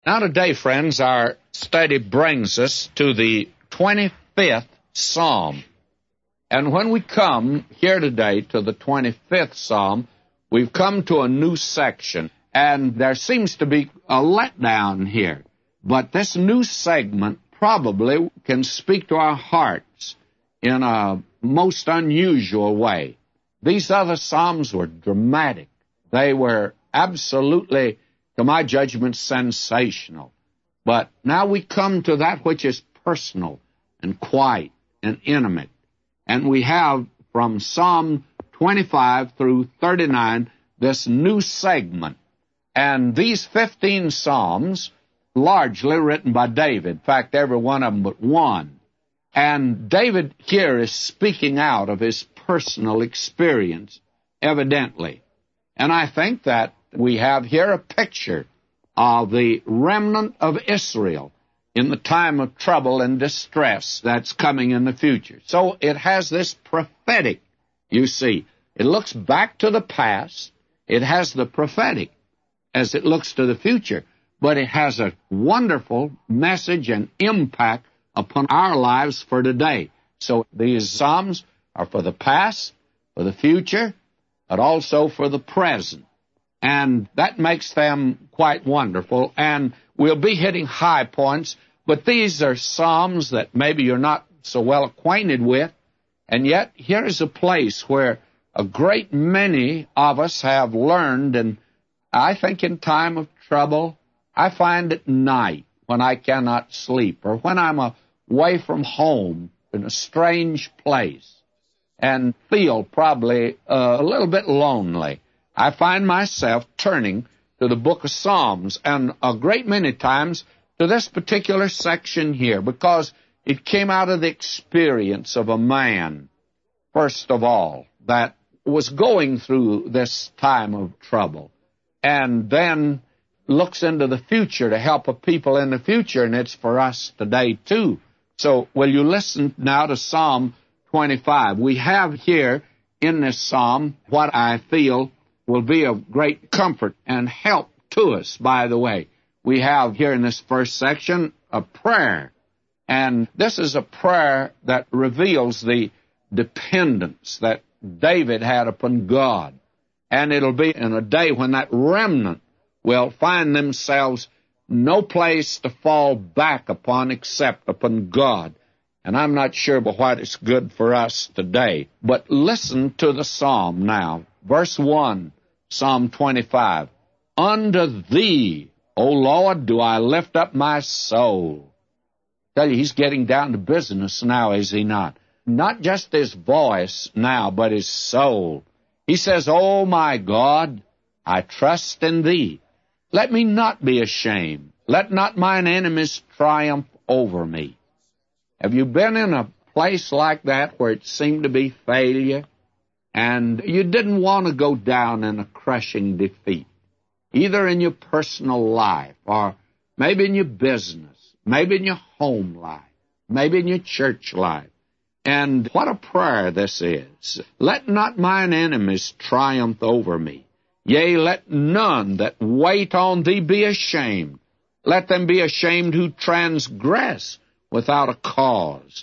Now today, friends, our study brings us to the 25th Psalm. And when we come here today to the 25th Psalm, we've come to a new section. And there seems to be a letdown here. But this new segment probably can speak to our hearts in a most unusual way. These other Psalms were dramatic. They were absolutely, to my judgment, sensational. But now we come to that which is personal and quiet and intimate. And we have from Psalm 25 through 39 this new segment. And these 15 Psalms, largely written by David. In fact, every one of them but one. And David here is speaking out of his personal experience, evidently. And I think that we have here a picture of the remnant of Israel in the time of trouble and distress that's coming in the future. So it has this prophetic, you see. It looks back to the past. It has the prophetic as it looks to the future. But it has a wonderful message and impact upon our lives for today. So these Psalms are for the past, for the future, but also for the present. And that makes them quite wonderful. And we'll be hitting high points, but these are Psalms that maybe you're not so well acquainted with. And yet, here is a place where a great many of us have learned, and I think in time of trouble, I find at night when I cannot sleep, or when I'm away from home in a strange place, and feel probably a little bit lonely, I find myself turning to the book of Psalms, and a great many times to this particular section here, because it came out of the experience of a man, first of all, that was going through this time of trouble, and then looks into the future to help a people in the future, and it's for us today too. So will you listen now to Psalm 25. We have here in this psalm what I feel will be of great comfort and help to us, by the way. We have here in this first section a prayer, and this is a prayer that reveals the dependence that David had upon God. And it'll be in a day when that remnant will find themselves no place to fall back upon except upon God. And I'm not sure but what is good for us today. But listen to the psalm now. Verse 1, Psalm 25. Unto thee, O Lord, do I lift up my soul. I tell you, he's getting down to business now, is he not? Not just his voice now, but his soul. He says, O my God, I trust in thee. Let me not be ashamed. Let not mine enemies triumph over me. Have you been in a place like that where it seemed to be failure, and you didn't want to go down in a crushing defeat, either in your personal life, or maybe in your business, maybe in your home life, maybe in your church life? And what a prayer this is. Let not mine enemies triumph over me. Yea, let none that wait on thee be ashamed. Let them be ashamed who transgress without a cause.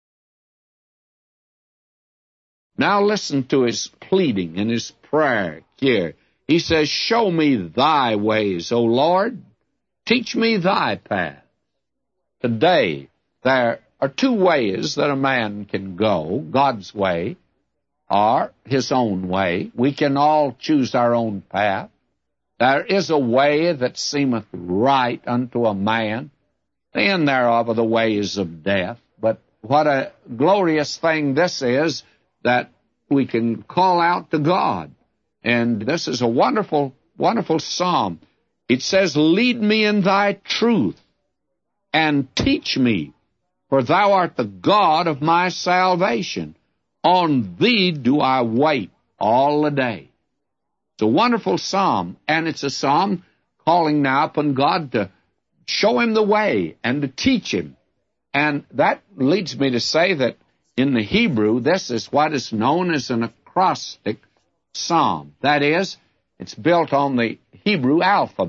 Now listen to his pleading and his prayer here. He says, show me thy ways, O Lord. Teach me thy path. Today, there are two ways that a man can go, God's way or his own way. We can all choose our own path. There is a way that seemeth right unto a man. The end thereof are the ways of death. But what a glorious thing this is, that we can call out to God. And this is a wonderful, wonderful psalm. It says, lead me in thy truth and teach me, for thou art the God of my salvation. On thee do I wait all the day. It's a wonderful psalm, and it's a psalm calling now upon God to show him the way and to teach him. And that leads me to say that in the Hebrew, this is what is known as an acrostic psalm. That is, it's built on the Hebrew alphabet.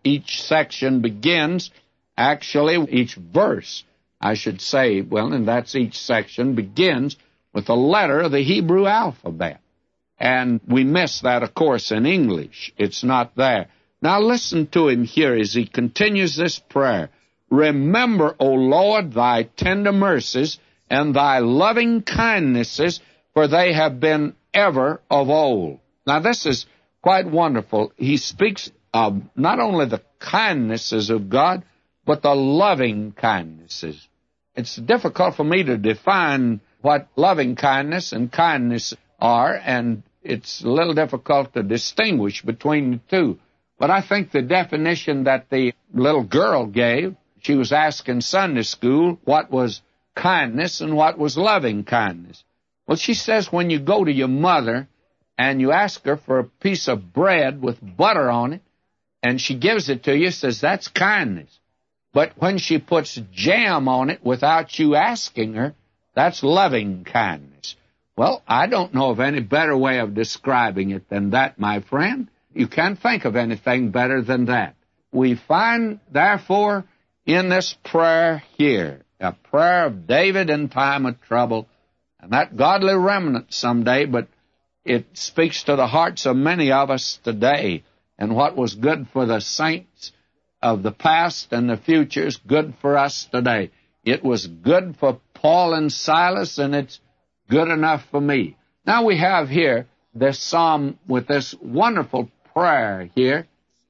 each section begins, actually, each verse, I should say, well, and that's each section, begins with a letter of the Hebrew alphabet. And we miss that, of course, in English. It's not there. Now listen to him here as he continues this prayer. Remember, O Lord, thy tender mercies and thy loving kindnesses, for they have been ever of old. Now this is quite wonderful. He speaks of not only the kindnesses of God, but the loving kindnesses. It's difficult for me to define what loving kindness and kindness are, and it's a little difficult to distinguish between the two. But I think the definition that the little girl gave, she was asking Sunday school what was kindness and what was loving kindness. Well, she says when you go to your mother and you ask her for a piece of bread with butter on it, and she gives it to you, says that's kindness. But when she puts jam on it without you asking her, that's loving kindness. Well, I don't know of any better way of describing it than that, my friend. You can't think of anything better than that. We find, therefore, in this prayer here, a prayer of David in time of trouble, and that godly remnant someday, but it speaks to the hearts of many of us today. And what was good for the saints of the past and the future is good for us today. It was good for Paul and Silas, and it's good enough for me. Now we have here this psalm with this wonderful prayer here,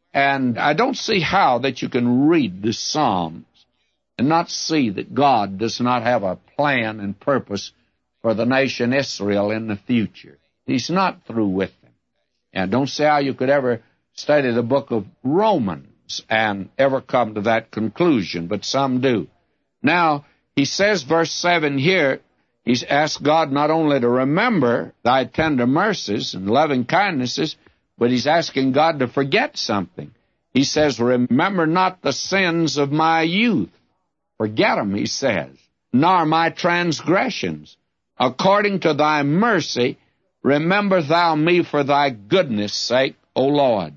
and I don't see how that you can read the Psalms and not see that God does not have a plan and purpose for the nation Israel in the future. He's not through with them. And don't see how you could ever study the book of Romans and ever come to that conclusion, but some do. Now, he says, verse 7 here, he's asked God not only to remember thy tender mercies and loving kindnesses, but he's asking God to forget something. He says, remember not the sins of my youth. Forget them, he says, nor my transgressions. According to thy mercy, remember thou me for thy goodness' sake, O Lord.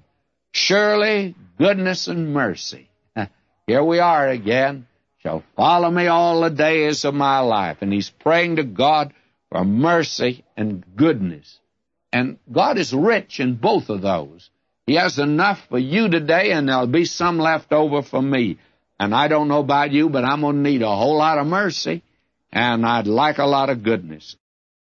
Surely goodness and mercy, here we are again, shall follow me all the days of my life. And he's praying to God for mercy and goodness. And God is rich in both of those. He has enough for you today, and there'll be some left over for me. And I don't know about you, but I'm going to need a whole lot of mercy, and I'd like a lot of goodness.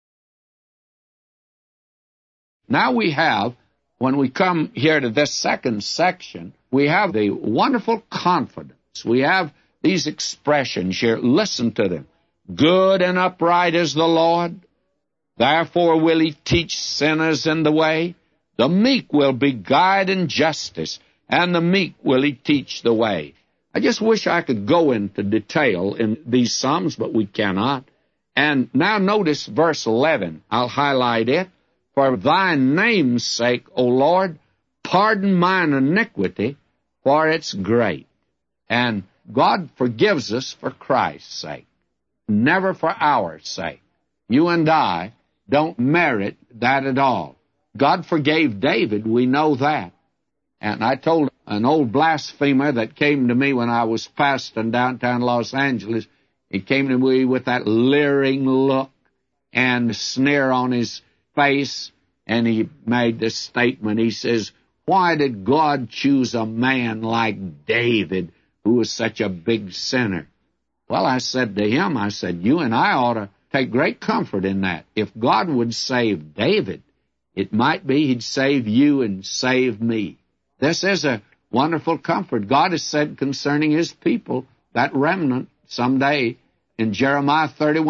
Now we have, when we come here to this second section, we have the wonderful confidence. We have these expressions here. Listen to them. Good and upright is the Lord. Therefore will he teach sinners in the way. The meek will be guide in justice, and the meek will he teach the way. I just wish I could go into detail in these Psalms, but we cannot. And now notice verse 11. I'll highlight it. For thy name's sake, O Lord, pardon mine iniquity, for it's great. And God forgives us for Christ's sake, never for our sake. You and I don't merit that at all. God forgave David, we know that. And I told an old blasphemer that came to me when I was pastoring downtown Los Angeles, he came to me with that leering look and sneer on his face, and he made this statement. He says, why did God choose a man like David, who was such a big sinner? Well, I said to him, I said, you and I ought to take great comfort in that. If God would save David, it might be he'd save you and save me. This is a wonderful comfort. God has said concerning his people, that remnant, someday, in Jeremiah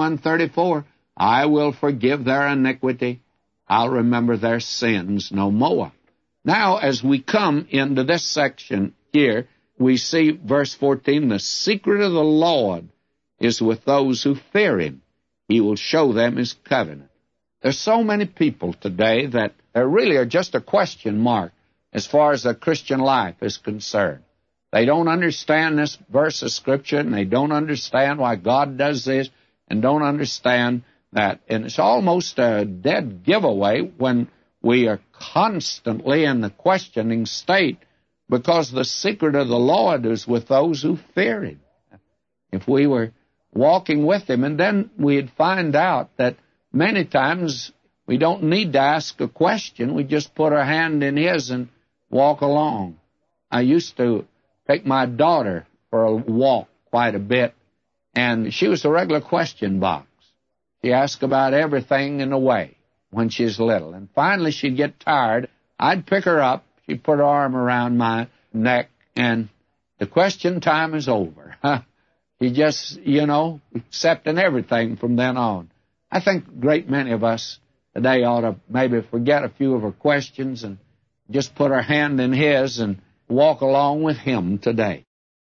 31:34, I will forgive their iniquity. I'll remember their sins no more. Now, as we come into this section here, we see verse 14, the secret of the Lord is with those who fear him. He will show them his covenant. There's so many people today that really are just a question mark as far as their Christian life is concerned. They don't understand this verse of Scripture, and they don't understand why God does this, and don't understand that. And it's almost a dead giveaway when we are constantly in the questioning state because the secret of the Lord is with those who fear Him. If we were walking with Him, and then we'd find out that many times we don't need to ask a question. We just put our hand in His and walk along. I used to take my daughter for a walk quite a bit, and she was a regular question box. She asked about everything in a way when she was little. And finally she'd get tired. I'd pick her up. She'd put her arm around my neck, and the question time is over. She just, accepting everything from then on. I think a great many of us today ought to maybe forget a few of her questions and just put our hand in His and walk along with Him today.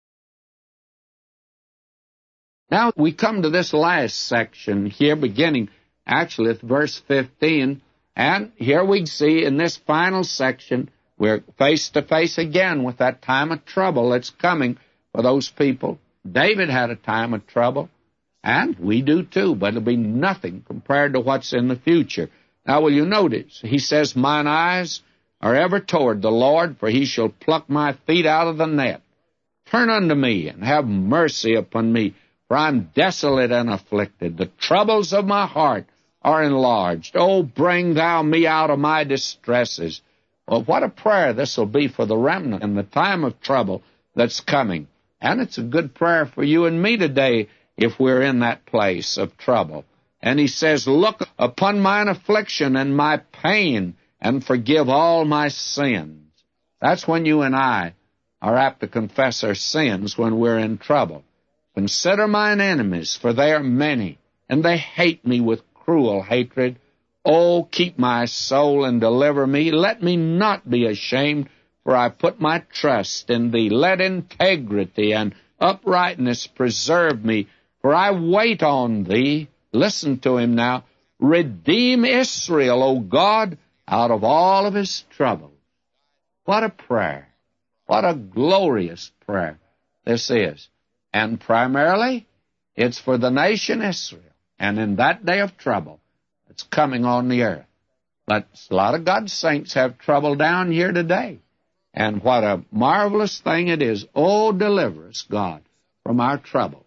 Now we come to this last section here, beginning actually at verse 15, and here we see in this final section we're face to face again with that time of trouble that's coming for those people. David had a time of trouble, and we do too, but it'll be nothing compared to what's in the future. Now will you notice, he says, "Mine eyes are ever toward the Lord, for He shall pluck my feet out of the net. Turn unto me, and have mercy upon me, for I'm desolate and afflicted. The troubles of my heart are enlarged. Oh, bring thou me out of my distresses." Well, what a prayer this will be for the remnant in the time of trouble that's coming. And it's a good prayer for you and me today if we're in that place of trouble. And he says, "Look upon mine affliction and my pain, and forgive all my sins." That's when you and I are apt to confess our sins when we're in trouble. "Consider mine enemies, for they are many, and they hate me with cruel hatred. Oh, keep my soul and deliver me. Let me not be ashamed, for I put my trust in Thee. Let integrity and uprightness preserve me, for I wait on Thee." Listen to him now. "Redeem Israel, O God, out of all of his troubles." What a prayer. What a glorious prayer this is. And primarily, it's for the nation Israel. And in that day of trouble, it's coming on the earth. But a lot of God's saints have trouble down here today. And what a marvelous thing it is. Oh, deliver us, God, from our troubles.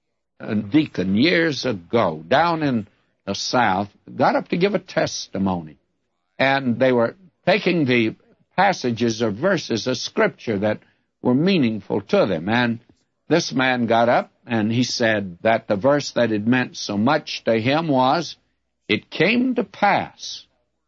A deacon years ago down in the South got up to give a testimony. And they were taking the passages or verses of Scripture that were meaningful to them. And this man got up and he said that the verse that had meant so much to him was, "It came to pass."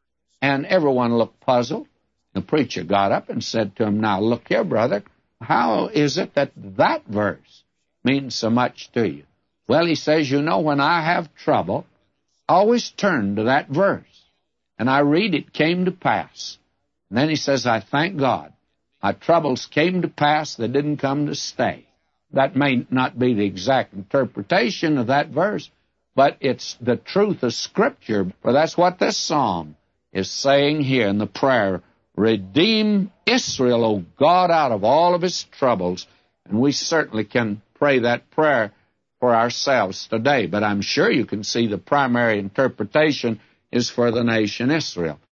And everyone looked puzzled. The preacher got up and said to him, "Now look here, brother, how is it that that verse means so much to you?" Well, he says, when I have trouble, I always turn to that verse. And I read, "It came to pass." And then he says, I thank God. My troubles came to pass, they didn't come to stay. That may not be the exact interpretation of that verse, but it's the truth of Scripture. For that's what this psalm is saying here in the prayer. Redeem Israel, O God, out of all of his troubles. And we certainly can pray that prayer for ourselves today. But I'm sure you can see the primary interpretation is for the nation Israel.